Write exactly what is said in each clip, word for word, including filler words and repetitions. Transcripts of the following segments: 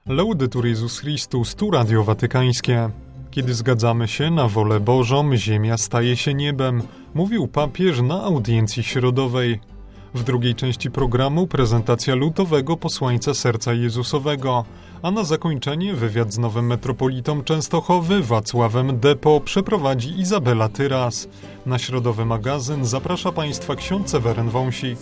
Laudetur Jezus Chrystus, tu Radio Watykańskie. Kiedy zgadzamy się na wolę Bożą, ziemia staje się niebem, mówił papież na audiencji środowej. W drugiej części programu prezentacja lutowego posłańca Serca Jezusowego, a na zakończenie wywiad z nowym metropolitą Częstochowy Wacławem Depo przeprowadzi Izabela Tyras. Na środowy magazyn zaprasza Państwa ksiądz Seweryn Wąsik.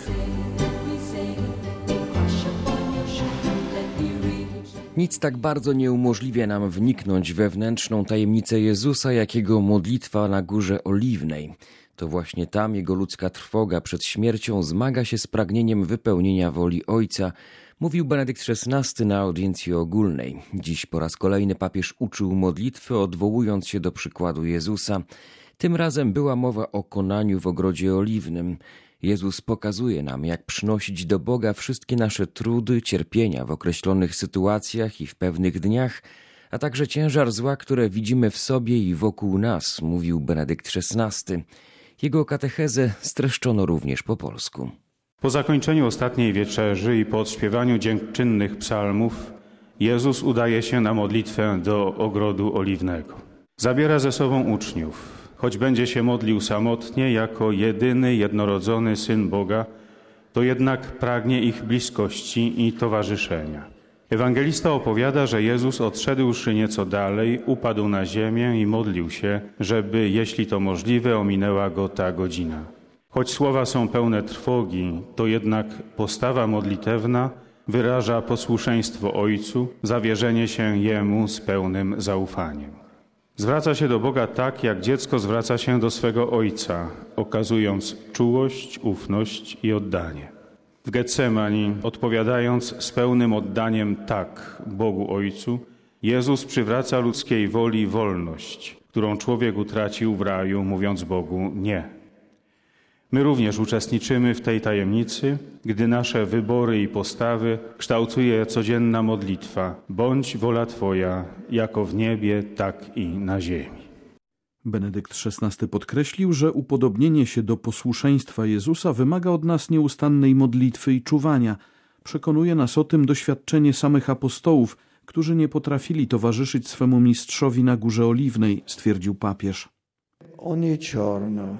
Nic tak bardzo nie umożliwia nam wniknąć w wewnętrzną tajemnicę Jezusa, jak Jego modlitwa na Górze Oliwnej. To właśnie tam Jego ludzka trwoga przed śmiercią zmaga się z pragnieniem wypełnienia woli Ojca, mówił Benedykt szesnasty na audiencji ogólnej. Dziś po raz kolejny papież uczył modlitwy, odwołując się do przykładu Jezusa. Tym razem była mowa o konaniu w ogrodzie oliwnym. Jezus pokazuje nam, jak przynosić do Boga wszystkie nasze trudy, cierpienia w określonych sytuacjach i w pewnych dniach, a także ciężar zła, które widzimy w sobie i wokół nas, mówił Benedykt szesnasty. Jego katechezę streszczono również po polsku. Po zakończeniu ostatniej wieczerzy i po odśpiewaniu dziękczynnych psalmów, Jezus udaje się na modlitwę do ogrodu oliwnego. Zabiera ze sobą uczniów. Choć będzie się modlił samotnie, jako jedyny, jednorodzony Syn Boga, to jednak pragnie ich bliskości i towarzyszenia. Ewangelista opowiada, że Jezus odszedłszy nieco dalej, upadł na ziemię i modlił się, żeby, jeśli to możliwe, ominęła go ta godzina. Choć słowa są pełne trwogi, to jednak postawa modlitewna wyraża posłuszeństwo Ojcu, zawierzenie się Jemu z pełnym zaufaniem. Zwraca się do Boga tak, jak dziecko zwraca się do swego ojca, okazując czułość, ufność i oddanie. W Getsemani, odpowiadając z pełnym oddaniem tak Bogu Ojcu, Jezus przywraca ludzkiej woli wolność, którą człowiek utracił w raju, mówiąc Bogu nie. My również uczestniczymy w tej tajemnicy, gdy nasze wybory i postawy kształtuje codzienna modlitwa. Bądź wola Twoja, jako w niebie, tak i na ziemi. Benedykt szesnasty podkreślił, że upodobnienie się do posłuszeństwa Jezusa wymaga od nas nieustannej modlitwy i czuwania. Przekonuje nas o tym doświadczenie samych apostołów, którzy nie potrafili towarzyszyć swemu mistrzowi na Górze Oliwnej, stwierdził papież. Ogni giorno.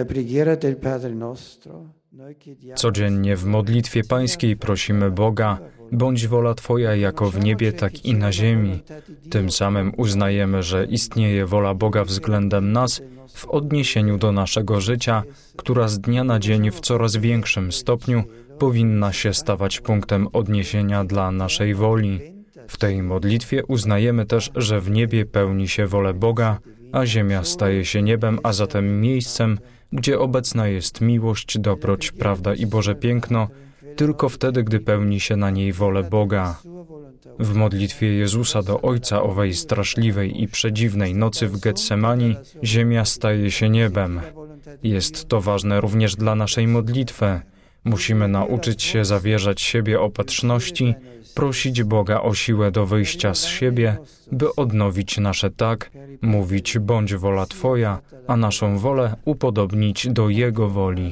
Codziennie w modlitwie pańskiej prosimy Boga, bądź wola Twoja jako w niebie, tak i na ziemi. Tym samym uznajemy, że istnieje wola Boga względem nas w odniesieniu do naszego życia, która z dnia na dzień w coraz większym stopniu powinna się stawać punktem odniesienia dla naszej woli. W tej modlitwie uznajemy też, że w niebie pełni się wolę Boga, a ziemia staje się niebem, a zatem miejscem, gdzie obecna jest miłość, dobroć, prawda i Boże piękno, tylko wtedy, gdy pełni się na niej wolę Boga. W modlitwie Jezusa do Ojca owej straszliwej i przedziwnej nocy w Getsemani ziemia staje się niebem. Jest to ważne również dla naszej modlitwy. Musimy nauczyć się zawierzać siebie opatrzności, prosić Boga o siłę do wyjścia z siebie, by odnowić nasze tak, mówić bądź wola Twoja, a naszą wolę upodobnić do Jego woli.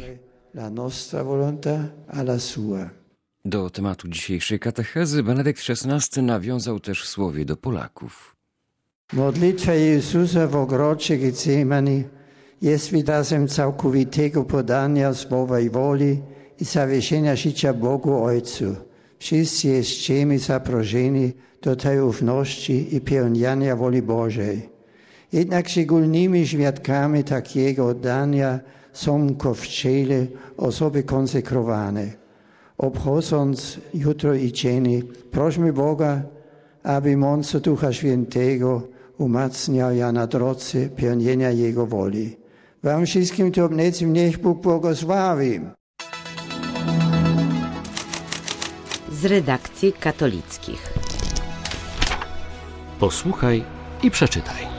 Do tematu dzisiejszej katechezy Benedykt szesnasty nawiązał też w słowie do Polaków. Modlitwa Jezusa w ogrodzie Getsemani jest wyrazem całkowitego podania słowa woli i zawierzenia życia Bogu Ojcu. Wszyscy jesteśmy zaproszeni do tej ufności i pełnienia woli Bożej. Jednak szczególnymi świadkami takiego oddania są Kościele, osoby konsekrowane. Obchodząc jutro i dzień, prośmy Boga, aby moc Ducha Świętego umacniał ja na drodze pełnienia Jego woli. Wam wszystkim tobnicom niech Bóg błogosławi. Z redakcji katolickich. Posłuchaj i przeczytaj.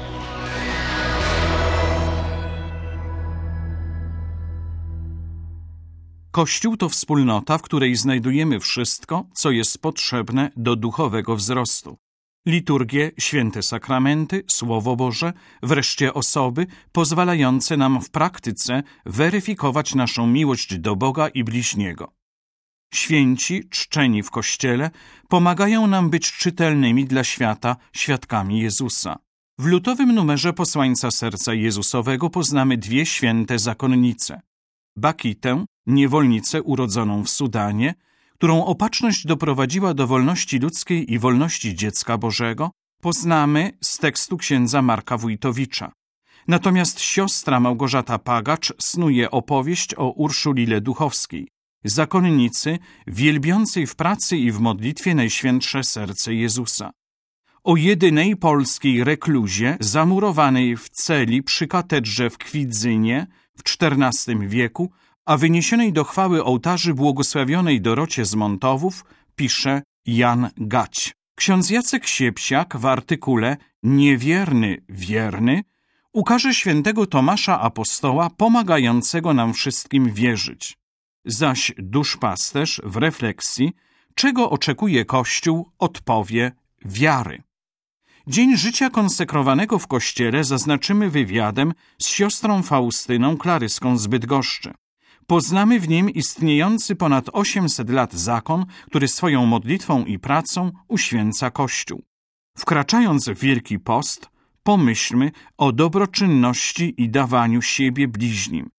Kościół to wspólnota, w której znajdujemy wszystko, co jest potrzebne do duchowego wzrostu. Liturgie, święte sakramenty, Słowo Boże, wreszcie osoby pozwalające nam w praktyce weryfikować naszą miłość do Boga i bliźniego. Święci, czczeni w Kościele, pomagają nam być czytelnymi dla świata świadkami Jezusa. W lutowym numerze Posłańca Serca Jezusowego poznamy dwie święte zakonnice. Bakitę, niewolnicę urodzoną w Sudanie, którą opatrzność doprowadziła do wolności ludzkiej i wolności dziecka Bożego, poznamy z tekstu księdza Marka Wójtowicza. Natomiast siostra Małgorzata Pagacz snuje opowieść o Urszulile Duchowskiej, zakonnicy wielbiącej w pracy i w modlitwie Najświętsze Serce Jezusa. O jedynej polskiej rekluzie zamurowanej w celi przy katedrze w Kwidzynie w czternastym wieku, a wyniesionej do chwały ołtarzy błogosławionej Dorocie z Montowów, pisze Jan Gać. Ksiądz Jacek Siepsiak w artykule Niewierny, wierny ukaże świętego Tomasza Apostoła pomagającego nam wszystkim wierzyć. Zaś duszpasterz w refleksji, czego oczekuje Kościół, odpowie wiary. Dzień życia konsekrowanego w Kościele zaznaczymy wywiadem z siostrą Faustyną Klaryską z Bydgoszczy. Poznamy w nim istniejący ponad osiemset lat zakon, który swoją modlitwą i pracą uświęca Kościół. Wkraczając w Wielki Post, pomyślmy o dobroczynności i dawaniu siebie bliźnim.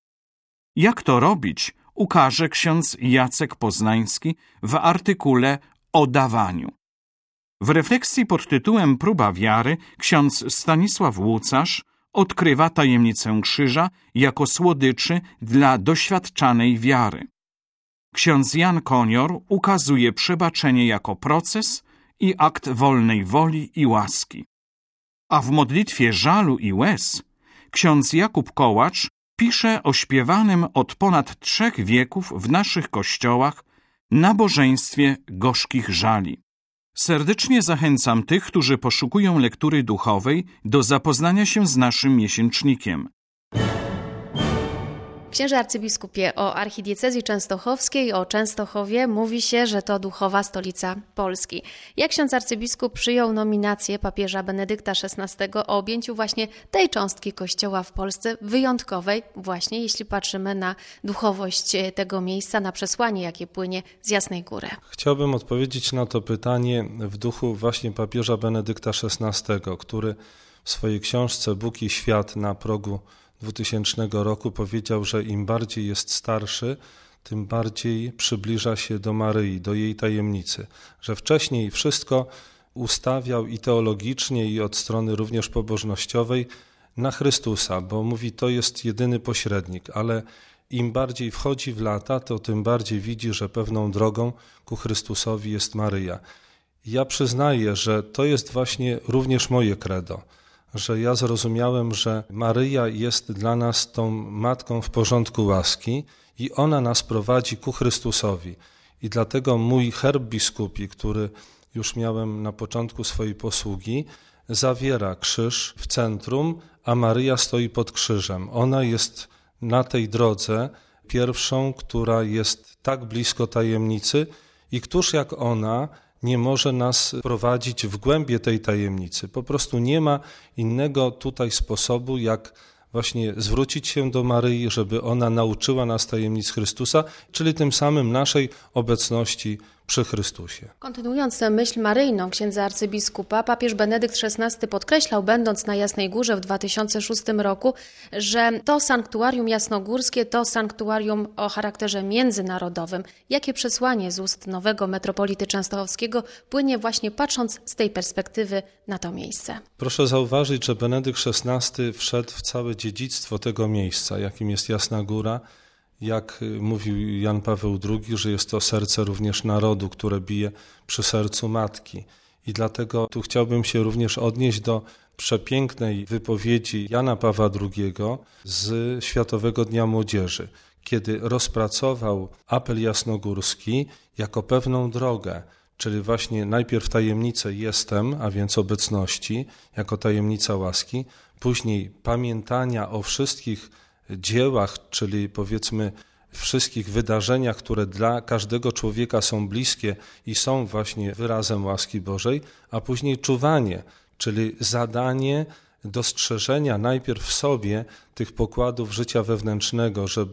Jak to robić, ukaże ksiądz Jacek Poznański w artykule o dawaniu. W refleksji pod tytułem Próba wiary ksiądz Stanisław Łucarz odkrywa tajemnicę krzyża jako słodyczy dla doświadczanej wiary. Ksiądz Jan Konior ukazuje przebaczenie jako proces i akt wolnej woli i łaski. A w modlitwie żalu i łez ksiądz Jakub Kołacz pisze o śpiewanym od ponad trzech wieków w naszych kościołach nabożeństwie gorzkich żali. Serdecznie zachęcam tych, którzy poszukują lektury duchowej, do zapoznania się z naszym miesięcznikiem. Księże arcybiskupie, o archidiecezji częstochowskiej, o Częstochowie mówi się, że to duchowa stolica Polski. Jak ksiądz arcybiskup przyjął nominację papieża Benedykta szesnastego o objęciu właśnie tej cząstki Kościoła w Polsce, wyjątkowej, właśnie jeśli patrzymy na duchowość tego miejsca, na przesłanie, jakie płynie z Jasnej Góry? Chciałbym odpowiedzieć na to pytanie w duchu właśnie papieża Benedykta szesnastego, który w swojej książce Bóg i świat na progu dwutysięcznego roku powiedział, że im bardziej jest starszy, tym bardziej przybliża się do Maryi, do jej tajemnicy. Że wcześniej wszystko ustawiał i teologicznie, i od strony również pobożnościowej na Chrystusa, bo mówi, to jest jedyny pośrednik, ale im bardziej wchodzi w lata, to tym bardziej widzi, że pewną drogą ku Chrystusowi jest Maryja. Ja przyznaję, że to jest właśnie również moje credo, że ja zrozumiałem, że Maryja jest dla nas tą matką w porządku łaski i ona nas prowadzi ku Chrystusowi. I dlatego mój herb biskupi, który już miałem na początku swojej posługi, zawiera krzyż w centrum, a Maryja stoi pod krzyżem. Ona jest na tej drodze pierwszą, która jest tak blisko tajemnicy i któż jak ona nie może nas prowadzić w głębie tej tajemnicy. Po prostu nie ma innego tutaj sposobu, jak właśnie zwrócić się do Maryi, żeby ona nauczyła nas tajemnic Chrystusa, czyli tym samym naszej obecności przy Chrystusie. Kontynuując tę myśl maryjną księdza arcybiskupa, papież Benedykt szesnasty podkreślał, będąc na Jasnej Górze w dwa tysiące szóstym roku, że to sanktuarium jasnogórskie to sanktuarium o charakterze międzynarodowym. Jakie przesłanie z ust nowego metropolity częstochowskiego płynie właśnie patrząc z tej perspektywy na to miejsce? Proszę zauważyć, że Benedykt szesnasty wszedł w całe dziedzictwo tego miejsca, jakim jest Jasna Góra. Jak mówił Jan Paweł drugi, że jest to serce również narodu, które bije przy sercu Matki. I dlatego tu chciałbym się również odnieść do przepięknej wypowiedzi Jana Pawła drugiego z Światowego Dnia Młodzieży, kiedy rozpracował apel jasnogórski jako pewną drogę, czyli właśnie najpierw tajemnicę jestem, a więc obecności, jako tajemnica łaski, później pamiętania o wszystkich dziełach, czyli powiedzmy wszystkich wydarzeniach, które dla każdego człowieka są bliskie i są właśnie wyrazem łaski Bożej, a później czuwanie, czyli zadanie dostrzeżenia najpierw w sobie tych pokładów życia wewnętrznego, żeby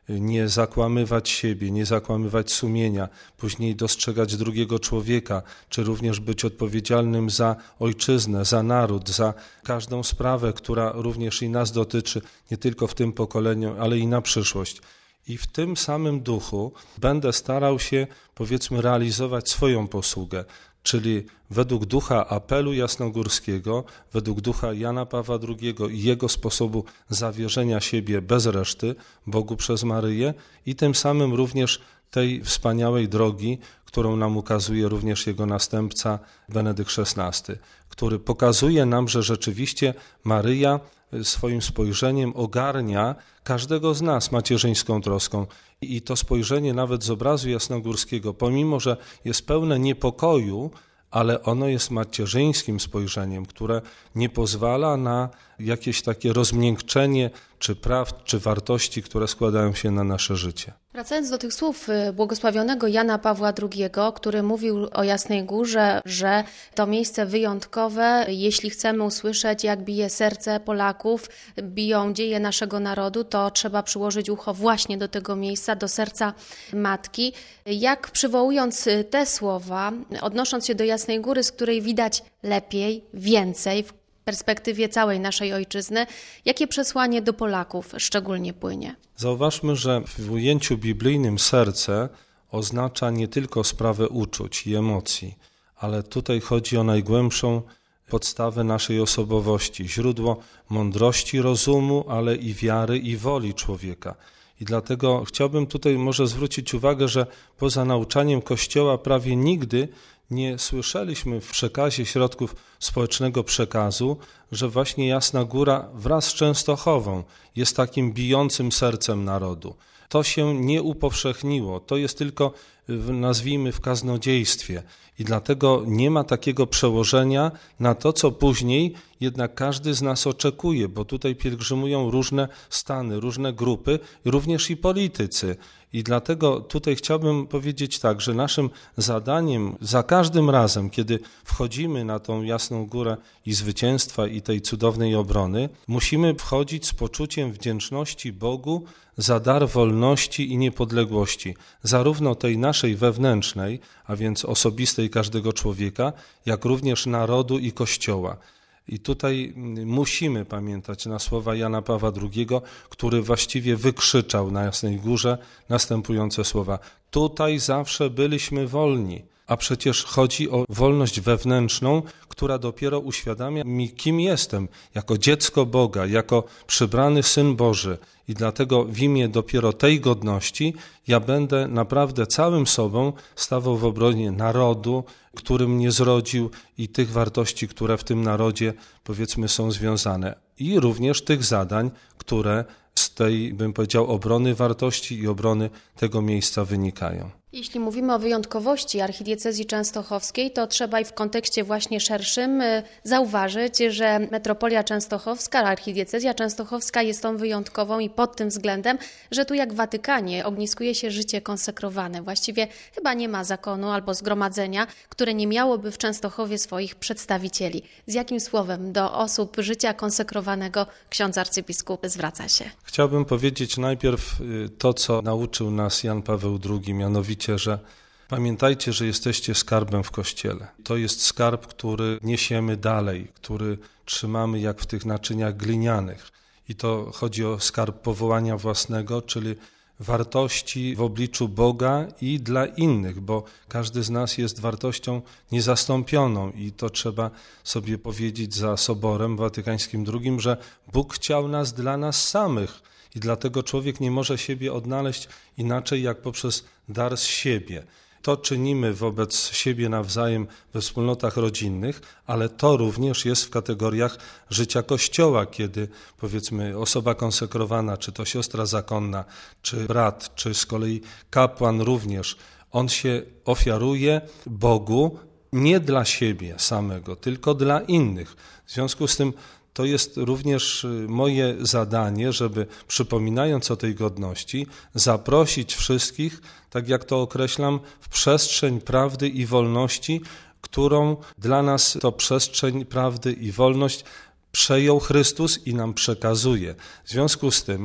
nie zakłamywać siebie, nie zakłamywać sumienia, później dostrzegać drugiego człowieka, czy również być odpowiedzialnym za ojczyznę, za naród, za każdą sprawę, która również i nas dotyczy, nie tylko w tym pokoleniu, ale i na przyszłość. I w tym samym duchu będę starał się, powiedzmy, realizować swoją posługę, czyli według ducha apelu jasnogórskiego, według ducha Jana Pawła drugiego i jego sposobu zawierzenia siebie bez reszty Bogu przez Maryję i tym samym również tej wspaniałej drogi, którą nam ukazuje również jego następca Benedykt szesnasty, który pokazuje nam, że rzeczywiście Maryja swoim spojrzeniem ogarnia każdego z nas macierzyńską troską. I to spojrzenie nawet z obrazu jasnogórskiego, pomimo że jest pełne niepokoju, ale ono jest macierzyńskim spojrzeniem, które nie pozwala na jakieś takie rozmiękczenie czy praw, czy wartości, które składają się na nasze życie. Wracając do tych słów błogosławionego Jana Pawła drugiego, który mówił o Jasnej Górze, że to miejsce wyjątkowe, jeśli chcemy usłyszeć, jak bije serce Polaków, biją dzieje naszego narodu, to trzeba przyłożyć ucho właśnie do tego miejsca, do serca Matki. Jak przywołując te słowa, odnosząc się do Jasnej Góry, z której widać lepiej, więcej, w perspektywie całej naszej ojczyzny, jakie przesłanie do Polaków szczególnie płynie? Zauważmy, że w ujęciu biblijnym serce oznacza nie tylko sprawę uczuć i emocji, ale tutaj chodzi o najgłębszą podstawę naszej osobowości, źródło mądrości, rozumu, ale i wiary i woli człowieka. I dlatego chciałbym tutaj może zwrócić uwagę, że poza nauczaniem Kościoła prawie nigdy nie słyszeliśmy w przekazie środków społecznego przekazu, że właśnie Jasna Góra wraz z Częstochową jest takim bijącym sercem narodu. To się nie upowszechniło, to jest tylko, nazwijmy, w kaznodziejstwie i dlatego nie ma takiego przełożenia na to, co później jednak każdy z nas oczekuje, bo tutaj pielgrzymują różne stany, różne grupy, również i politycy. I dlatego tutaj chciałbym powiedzieć tak, że naszym zadaniem za każdym razem, kiedy wchodzimy na tą Jasną Górę i zwycięstwa i tej cudownej obrony, musimy wchodzić z poczuciem wdzięczności Bogu za dar wolności i niepodległości, zarówno tej naszej wewnętrznej, a więc osobistej każdego człowieka, jak również narodu i Kościoła. I tutaj musimy pamiętać na słowa Jana Pawła drugiego, który właściwie wykrzyczał na Jasnej Górze następujące słowa: tutaj zawsze byliśmy wolni, a przecież chodzi o wolność wewnętrzną, która dopiero uświadamia mi, kim jestem, jako dziecko Boga, jako przybrany Syn Boży. I dlatego w imię dopiero tej godności ja będę naprawdę całym sobą stawał w obronie narodu, który mnie zrodził i tych wartości, które w tym narodzie, powiedzmy, są związane. I również tych zadań, które z tej, bym powiedział, obrony wartości i obrony tego miejsca wynikają. Jeśli mówimy o wyjątkowości archidiecezji częstochowskiej, to trzeba i w kontekście właśnie szerszym zauważyć, że metropolia częstochowska, archidiecezja częstochowska jest tą wyjątkową i pod tym względem, że tu jak w Watykanie ogniskuje się życie konsekrowane. Właściwie chyba nie ma zakonu albo zgromadzenia, które nie miałoby w Częstochowie swoich przedstawicieli. Z jakim słowem do osób życia konsekrowanego ksiądz arcybiskup zwraca się? Chciałbym powiedzieć najpierw to, co nauczył nas Jan Paweł drugi, mianowicie, że pamiętajcie, że jesteście skarbem w Kościele. To jest skarb, który niesiemy dalej, który trzymamy jak w tych naczyniach glinianych. I to chodzi o skarb powołania własnego, czyli wartości w obliczu Boga i dla innych, bo każdy z nas jest wartością niezastąpioną i to trzeba sobie powiedzieć za Soborem Watykańskim drugim, że Bóg chciał nas dla nas samych. I dlatego człowiek nie może siebie odnaleźć inaczej jak poprzez dar z siebie. To czynimy wobec siebie nawzajem we wspólnotach rodzinnych, ale to również jest w kategoriach życia Kościoła, kiedy powiedzmy osoba konsekrowana, czy to siostra zakonna, czy brat, czy z kolei kapłan również, on się ofiaruje Bogu nie dla siebie samego, tylko dla innych. W związku z tym to jest również moje zadanie, żeby przypominając o tej godności, zaprosić wszystkich, tak jak to określam, w przestrzeń prawdy i wolności, którą dla nas to przestrzeń prawdy i wolność przejął Chrystus i nam przekazuje. W związku z tym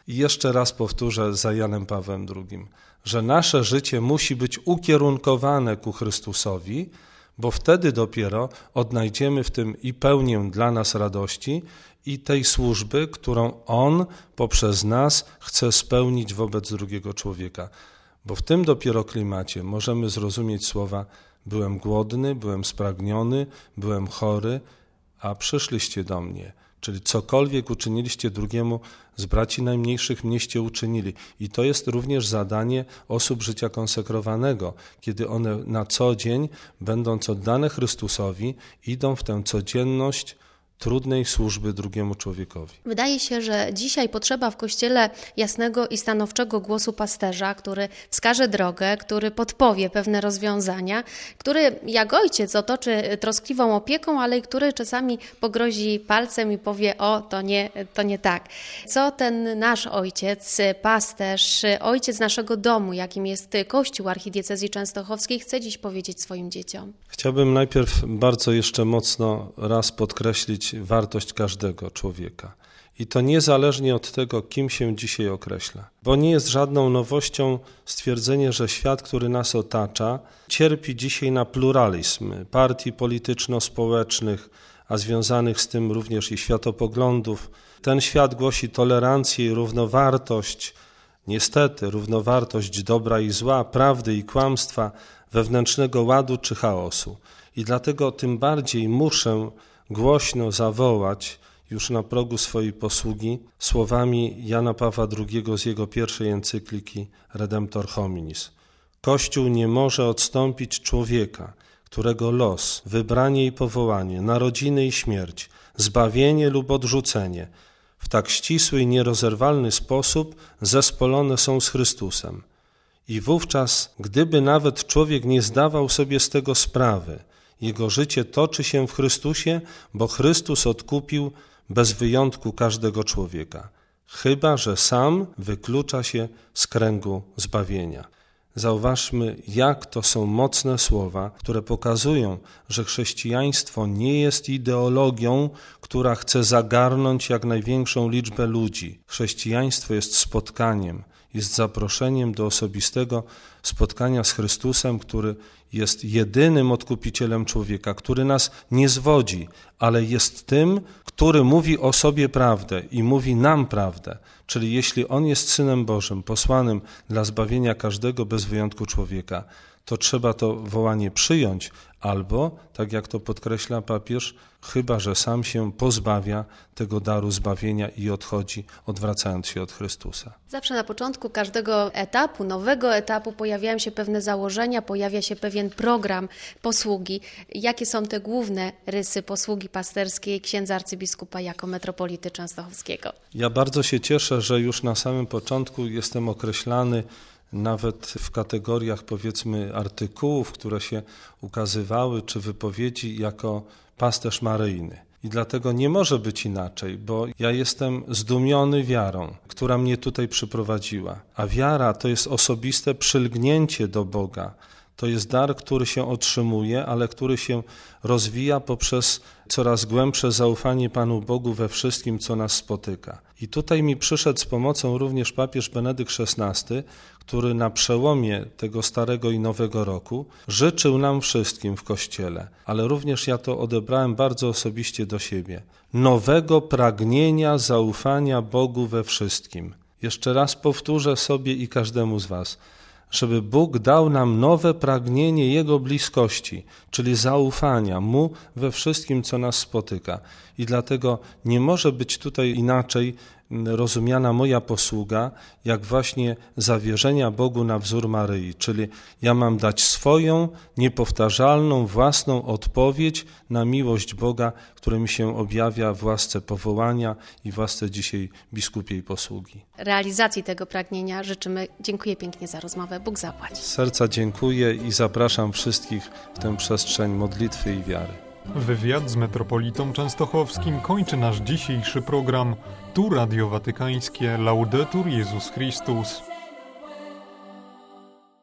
I jeszcze raz powtórzę za Janem Pawłem drugim, że nasze życie musi być ukierunkowane ku Chrystusowi, bo wtedy dopiero odnajdziemy w tym i pełnię dla nas radości i tej służby, którą On poprzez nas chce spełnić wobec drugiego człowieka. Bo w tym dopiero klimacie możemy zrozumieć słowa: byłem głodny, byłem spragniony, byłem chory, a przyszliście do mnie. Czyli cokolwiek uczyniliście drugiemu z braci najmniejszych, mnieście uczynili. I to jest również zadanie osób życia konsekrowanego, kiedy one na co dzień, będąc oddane Chrystusowi, idą w tę codzienność trudnej służby drugiemu człowiekowi. Wydaje się, że dzisiaj potrzeba w Kościele jasnego i stanowczego głosu pasterza, który wskaże drogę, który podpowie pewne rozwiązania, który jak ojciec otoczy troskliwą opieką, ale i który czasami pogrozi palcem i powie: o, to nie, to nie tak. Co ten nasz ojciec, pasterz, ojciec naszego domu, jakim jest Kościół Archidiecezji Częstochowskiej, chce dziś powiedzieć swoim dzieciom? Chciałbym najpierw bardzo jeszcze mocno raz podkreślić wartość każdego człowieka. I to niezależnie od tego, kim się dzisiaj określa. Bo nie jest żadną nowością stwierdzenie, że świat, który nas otacza, cierpi dzisiaj na pluralizm partii polityczno-społecznych, a związanych z tym również i światopoglądów. Ten świat głosi tolerancję i równowartość, niestety równowartość dobra i zła, prawdy i kłamstwa, wewnętrznego ładu czy chaosu. I dlatego tym bardziej muszę głośno zawołać już na progu swojej posługi słowami Jana Pawła drugiego z jego pierwszej encykliki Redemptor Hominis. Kościół nie może odstąpić człowieka, którego los, wybranie i powołanie, narodziny i śmierć, zbawienie lub odrzucenie w tak ścisły i nierozerwalny sposób zespolone są z Chrystusem. I wówczas, gdyby nawet człowiek nie zdawał sobie z tego sprawy, jego życie toczy się w Chrystusie, bo Chrystus odkupił bez wyjątku każdego człowieka, chyba że sam wyklucza się z kręgu zbawienia. Zauważmy, jak to są mocne słowa, które pokazują, że chrześcijaństwo nie jest ideologią, która chce zagarnąć jak największą liczbę ludzi. Chrześcijaństwo jest spotkaniem, jest zaproszeniem do osobistego spotkania z Chrystusem, który jest jedynym odkupicielem człowieka, który nas nie zwodzi, ale jest tym, który mówi o sobie prawdę i mówi nam prawdę. Czyli jeśli On jest Synem Bożym, posłanym dla zbawienia każdego bez wyjątku człowieka, to trzeba to wołanie przyjąć albo, tak jak to podkreśla papież, chyba że sam się pozbawia tego daru zbawienia i odchodzi, odwracając się od Chrystusa. Zawsze na początku każdego etapu, nowego etapu pojawiają się pewne założenia, pojawia się pewien program posługi. Jakie są te główne rysy posługi pasterskiej księdza arcybiskupa jako metropolity częstochowskiego? Ja bardzo się cieszę, że już na samym początku jestem określany nawet w kategoriach, powiedzmy, artykułów, które się ukazywały, czy wypowiedzi jako pasterz maryjny. I dlatego nie może być inaczej, bo ja jestem zdumiony wiarą, która mnie tutaj przyprowadziła. A wiara to jest osobiste przylgnięcie do Boga. To jest dar, który się otrzymuje, ale który się rozwija poprzez coraz głębsze zaufanie Panu Bogu we wszystkim, co nas spotyka. I tutaj mi przyszedł z pomocą również papież Benedykt szesnasty, który na przełomie tego starego i nowego roku życzył nam wszystkim w Kościele, ale również ja to odebrałem bardzo osobiście do siebie, nowego pragnienia zaufania Bogu we wszystkim. Jeszcze raz powtórzę sobie i każdemu z was, żeby Bóg dał nam nowe pragnienie Jego bliskości, czyli zaufania Mu we wszystkim, co nas spotyka. I dlatego nie może być tutaj inaczej rozumiana moja posługa, jak właśnie zawierzenia Bogu na wzór Maryi, czyli ja mam dać swoją, niepowtarzalną, własną odpowiedź na miłość Boga, która mi się objawia w łasce powołania i w łasce dzisiaj biskupiej posługi. Realizacji tego pragnienia życzymy. Dziękuję pięknie za rozmowę. Bóg zapłać. Z serca dziękuję i zapraszam wszystkich w tę przestrzeń modlitwy i wiary. Wywiad z metropolitą częstochowskim kończy nasz dzisiejszy program. Tu Radio Watykańskie. Laudetur Jezus Chrystus.